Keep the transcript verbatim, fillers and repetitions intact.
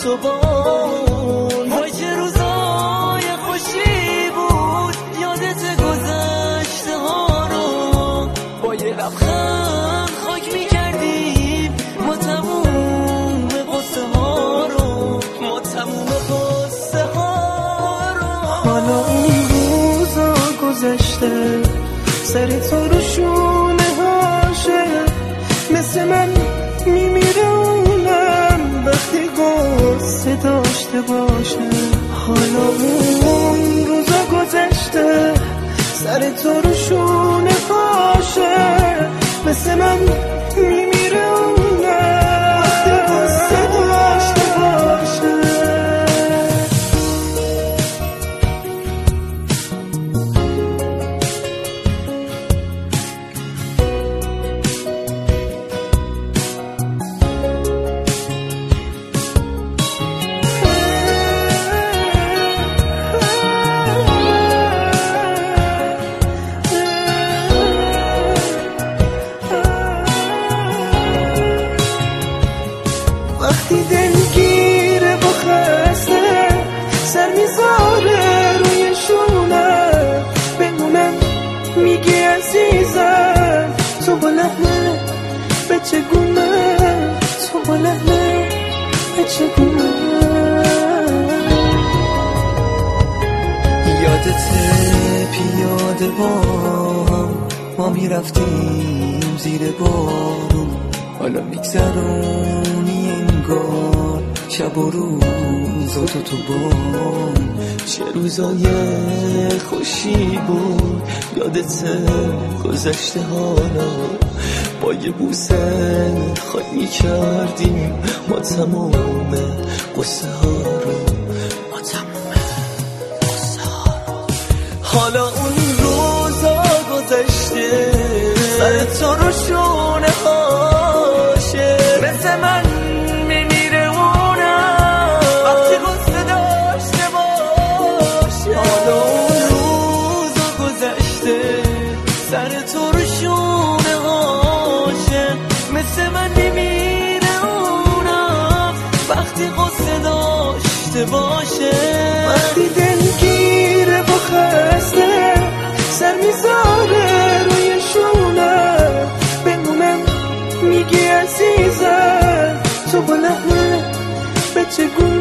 تو با اون. وای چه روزای خوشی بود، یادت گذشته ها رو با یه لبخند خاک میکردیم ما تموم قصه ها رو، ما تموم قصه ها رو. حالا اون روزا گذشته، سر تو رو شونه هاشه، مثل من میمیره اونم وقتی قصه داشته باشه. حالا اون روزا گذشته، سر تو رو شونه هاشه، مثل من میمیره اونم وقتی قصه داشته باشه. وقتی دلگیره با خسته، سر میذاره روی شونه، بمونم میگی عزیزم تو با لحنه به چگونه، تو با لحنه به چگونه. یادته پیاده با هم ما میرفتیم زیر بارون، حالا میگذرونی انگار شب و روز و تو تو بام. چه روزای خوشی بود، یادت گذشته حالا با یه بوسه خاک میکردیم ما تمام قصه ها رو، ما تمام قصه ها رو. حالا اون روزا گذشته، سر تو رو شونه هاشه، مثل من میمیره اونم وقتی قصه داشته باشه. حالا اون روزا گذشته، سر تو رو شونه هاشه، مثل من میمیره اونم وقتی قصه داشته باشه. وقتی دلگیره با خسته، سر میذاره روی شونه، بمونم میگی عزیزم تو با لحنه به چگونه.